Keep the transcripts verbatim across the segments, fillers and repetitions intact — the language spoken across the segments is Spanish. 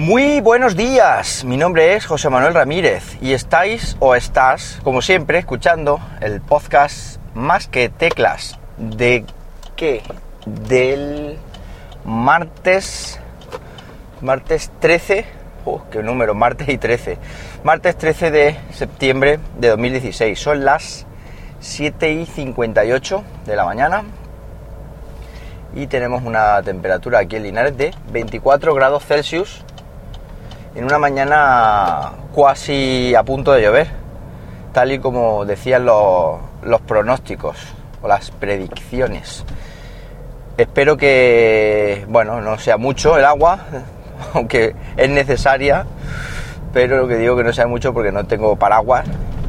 Muy buenos días, mi nombre es José Manuel Ramírez y estáis o estás, como siempre, escuchando el podcast Más que Teclas. ¿De qué? Del martes, martes trece, oh, qué número, martes y trece, martes trece de septiembre de dos mil dieciséis, son las siete y cincuenta y ocho de la mañana y tenemos una temperatura aquí en Linares de veinticuatro grados Celsius en una mañana casi a punto de llover, tal y como decían los, los pronósticos o las predicciones. Espero que, bueno, no sea mucho el agua, aunque es necesaria, pero lo que digo que no sea mucho porque no tengo paraguas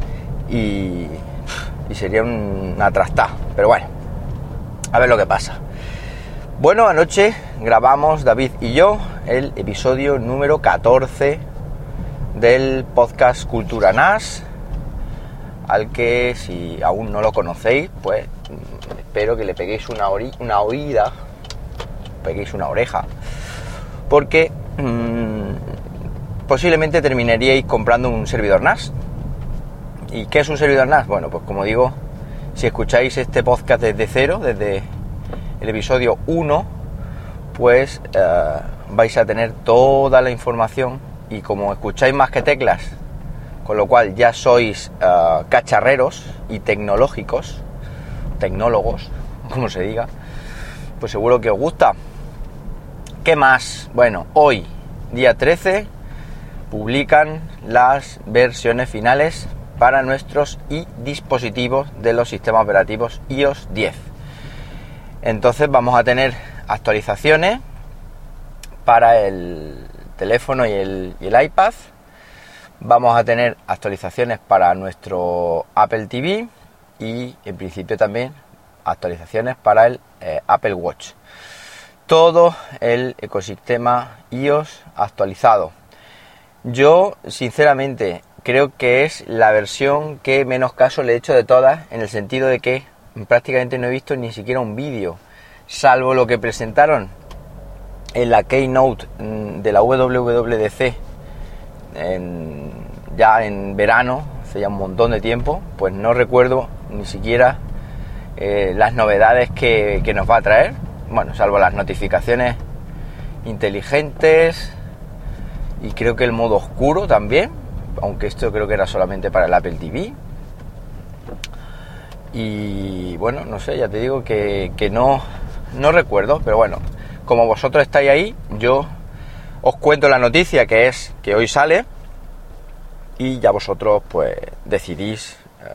y, y sería una trastá, pero bueno, a ver lo que pasa. Bueno, anoche grabamos David y yo el episodio número catorce del podcast Cultura N A S, al que si aún no lo conocéis, pues espero que le peguéis una, ori- una oída, peguéis una oreja, porque mmm, posiblemente terminaríais comprando un servidor N A S. ¿Y qué es un servidor N A S? Bueno, pues como digo, si escucháis este podcast desde cero, desde el episodio uno, pues uh, vais a tener toda la información, y como escucháis Más que Teclas, con lo cual ya sois uh, cacharreros y tecnológicos, tecnólogos, como se diga, pues seguro que os gusta. ¿Qué más? Bueno, hoy, día trece, publican las versiones finales para nuestros i dispositivos de los sistemas operativos i O S diez. Entonces vamos a tener actualizaciones para el teléfono y el, y el iPad. Vamos a tener actualizaciones para nuestro Apple T V y en principio también actualizaciones para el eh, Apple Watch. Todo el ecosistema i O S actualizado. Yo sinceramente creo que es la versión que menos caso le he hecho de todas, en el sentido de que prácticamente no he visto ni siquiera un vídeo, salvo lo que presentaron en la Keynote de la W W D C en, ya en verano, hace ya un montón de tiempo. Pues no recuerdo ni siquiera eh, las novedades que, que nos va a traer, bueno, salvo las notificaciones inteligentes y creo que el modo oscuro también, aunque esto creo que era solamente para el Apple T V. Y bueno, no sé, ya te digo que, que no, no recuerdo, pero bueno, como vosotros estáis ahí, yo os cuento la noticia, que es que hoy sale, y ya vosotros pues decidís eh,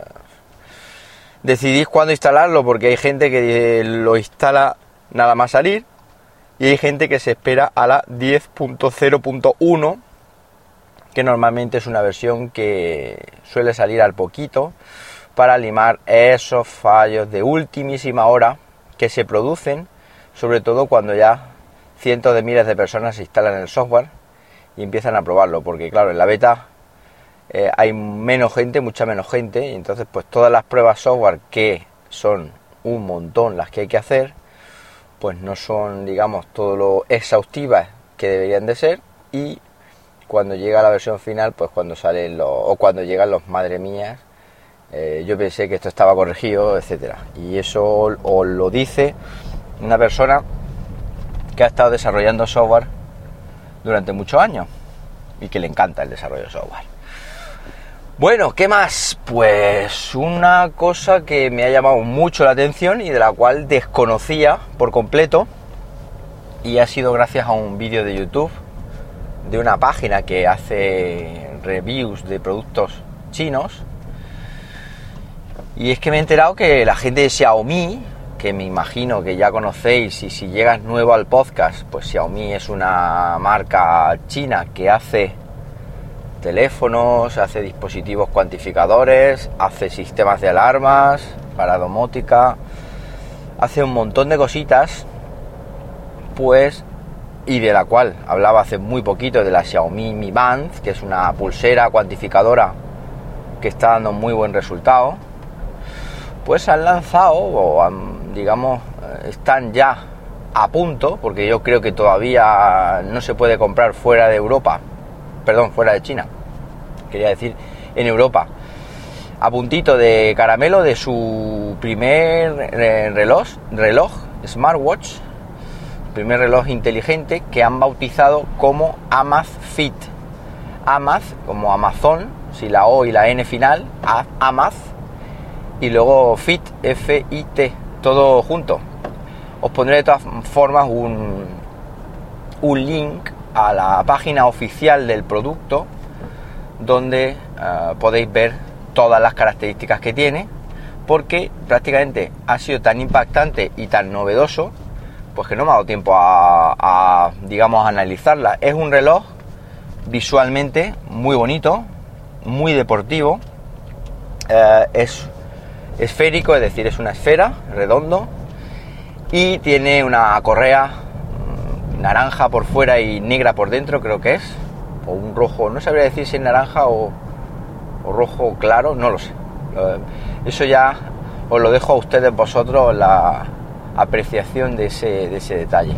decidís cuándo instalarlo, porque hay gente que lo instala nada más salir y hay gente que se espera a la diez punto cero punto uno, que normalmente es una versión que suele salir al poquito, para limar esos fallos de ultimísima hora que se producen, sobre todo cuando ya cientos de miles de personas se instalan el software y empiezan a probarlo, porque claro, en la beta eh, hay menos gente, mucha menos gente, y entonces pues todas las pruebas software, que son un montón las que hay que hacer, pues no son, digamos, todo lo exhaustivas que deberían de ser, y cuando llega la versión final, pues cuando salen los, o cuando llegan los madre mías, Eh, yo pensé que esto estaba corregido, etcétera. Y eso os lo dice una persona que ha estado desarrollando software durante muchos años y que le encanta el desarrollo de software. Bueno, ¿qué más? Pues una cosa que me ha llamado mucho la atención y de la cual desconocía por completo, y ha sido gracias a un vídeo de YouTube de una página que hace reviews de productos chinos. Y es que me he enterado que la gente de Xiaomi, que me imagino que ya conocéis, y si llegas nuevo al podcast, pues Xiaomi es una marca china que hace teléfonos, hace dispositivos cuantificadores, hace sistemas de alarmas para domótica, hace un montón de cositas, pues, y de la cual hablaba hace muy poquito, de la Xiaomi Mi Band, que es una pulsera cuantificadora que está dando muy buen resultado. Pues han lanzado, o han, digamos, están ya a punto, porque yo creo que todavía no se puede comprar fuera de Europa, perdón, fuera de China, quería decir, en Europa, a puntito de caramelo de su primer eh, reloj, reloj, smartwatch, primer reloj inteligente que han bautizado como Amazfit. Amaz, como Amazon, si la O y la N final, Amaz, y luego Fit, F I T, todo junto. Os pondré de todas formas un, un link a la página oficial del producto, donde uh, podéis ver todas las características que tiene, porque prácticamente ha sido tan impactante y tan novedoso, pues que no me ha dado tiempo a, a digamos, a analizarla. Es un reloj visualmente muy bonito, muy deportivo, eh, es esférico, es decir, es una esfera, redondo, y tiene una correa mmm, naranja por fuera y negra por dentro, creo que es, o un rojo, no sabría decir si es naranja o, o rojo claro, no lo sé. Eso ya os lo dejo a ustedes vosotros, la apreciación de ese, de ese detalle.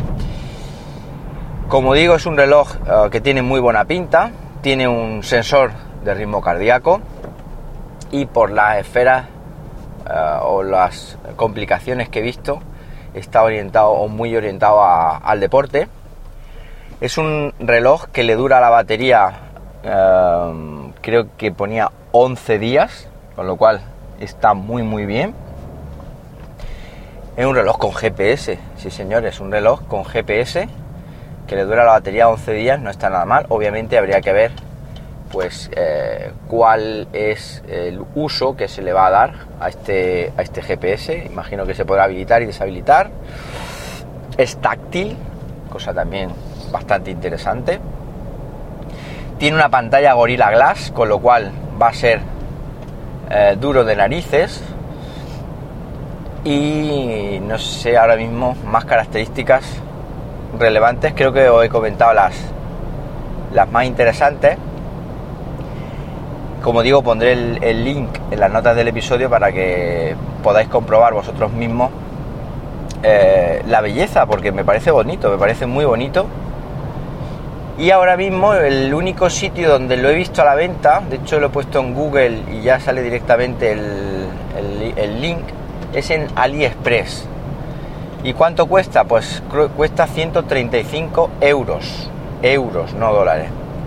Como digo, es un reloj uh, que tiene muy buena pinta, tiene un sensor de ritmo cardíaco y por las esferas uh, o las complicaciones que he visto, está orientado o muy orientado a, al deporte. Es un reloj que le dura la batería, uh, creo que ponía once días, con lo cual está muy muy bien. Es un reloj con G P S, sí señores, un reloj con G P S que le dura la batería once días, no está nada mal. Obviamente habría que ver pues eh, cuál es el uso que se le va a dar a este, a este G P S. Imagino que se podrá habilitar y deshabilitar. Es táctil, cosa también bastante interesante. Tiene una pantalla Gorilla Glass, con lo cual va a ser eh, duro de narices. Y no sé ahora mismo más características relevantes, creo que os he comentado las, las más interesantes. Como digo, pondré el, el link en las notas del episodio para que podáis comprobar vosotros mismos eh, la belleza, porque me parece bonito, me parece muy bonito. Y ahora mismo el único sitio donde lo he visto a la venta, de hecho lo he puesto en Google y ya sale directamente el, el, el link, es en AliExpress. ¿Y cuánto cuesta? Pues cuesta ciento treinta y cinco euros, euros, no dólares.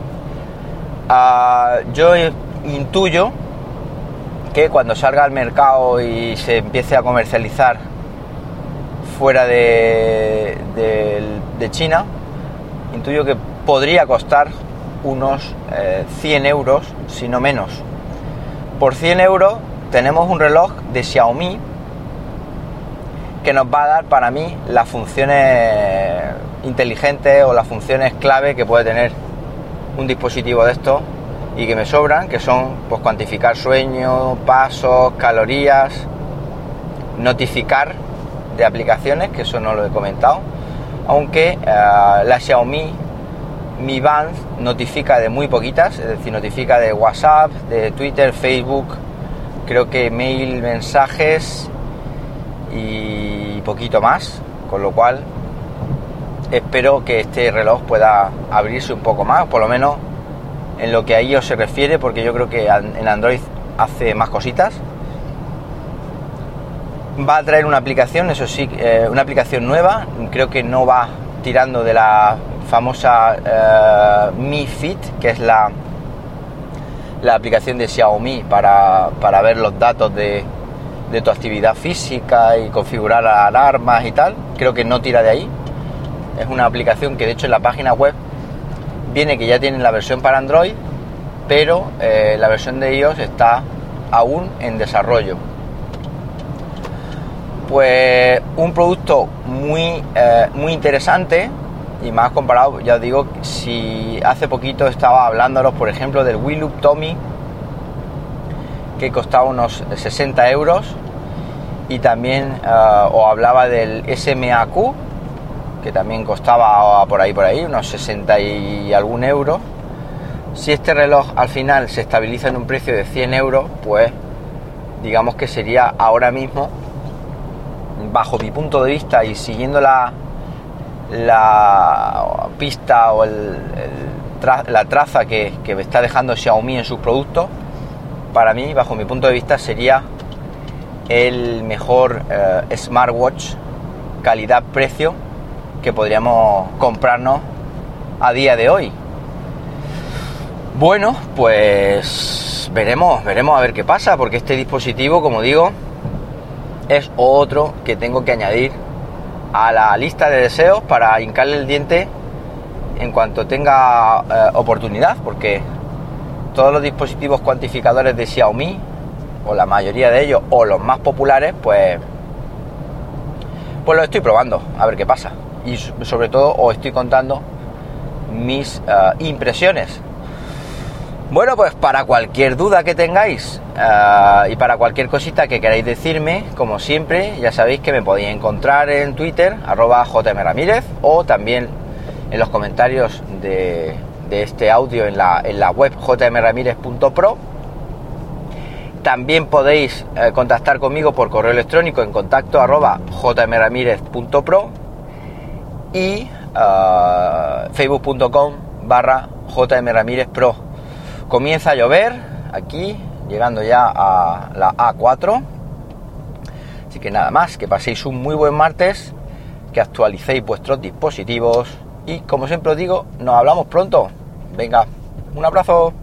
Uh, yo intuyo que cuando salga al mercado y se empiece a comercializar fuera de, de, de China, intuyo que podría costar unos eh, cien euros, si no menos. Por cien euros tenemos un reloj de Xiaomi que nos va a dar, para mí, las funciones inteligentes o las funciones clave que puede tener un dispositivo de estos y que me sobran, que son pues cuantificar sueño, pasos, calorías, notificar de aplicaciones, que eso no lo he comentado, aunque uh, la Xiaomi Mi Band notifica de muy poquitas, es decir, notifica de WhatsApp, de Twitter, Facebook, creo que mail, mensajes y poquito más, con lo cual espero que este reloj pueda abrirse un poco más, por lo menos en lo que a iOS se refiere, porque yo creo que en Android hace más cositas. Va a traer una aplicación, eso sí, eh, una aplicación nueva, creo que no va tirando de la famosa eh, Mi Fit, que es la, la aplicación de Xiaomi para, para ver los datos de, de tu actividad física y configurar alarmas y tal. Creo que no tira de ahí. Es una aplicación que de hecho en la página web viene que ya tienen la versión para Android, pero eh, la versión de iOS está aún en desarrollo. Pues un producto muy, eh, muy interesante, y más comparado, ya os digo, si hace poquito estaba hablándolos, por ejemplo, del Wheeloop Tommy, que costaba unos sesenta euros, y también uh, os hablaba del S M A Q, que también costaba por ahí por ahí unos sesenta y algún euros. Si este reloj al final se estabiliza en un precio de cien euros, pues digamos que sería ahora mismo, bajo mi punto de vista y siguiendo la, la pista o el, el tra- la traza que, que está dejando Xiaomi en sus productos, para mí, bajo mi punto de vista, sería el mejor eh, smartwatch calidad-precio que podríamos comprarnos a día de hoy. Bueno, pues veremos, veremos a ver qué pasa, porque este dispositivo, como digo, es otro que tengo que añadir a la lista de deseos para hincarle el diente en cuanto tenga eh, oportunidad, porque todos los dispositivos cuantificadores de Xiaomi, o la mayoría de ellos, o los más populares, pues pues los estoy probando, a ver qué pasa. Y sobre todo os estoy contando mis uh, impresiones. Bueno, pues para cualquier duda que tengáis uh, y para cualquier cosita que queráis decirme, como siempre, ya sabéis que me podéis encontrar en Twitter, arroba jmramírez, o también en los comentarios de, de este audio en la, en la web j m ramírez punto pro. También podéis eh, contactar conmigo por correo electrónico en contacto arroba j m ramírez punto pro y uh, facebook punto com barra jmramírezpro. Comienza a llover aquí, llegando ya a la A cuatro. Así que nada más, que paséis un muy buen martes, que actualicéis vuestros dispositivos y, como siempre os digo, nos hablamos pronto. Venga, un abrazo.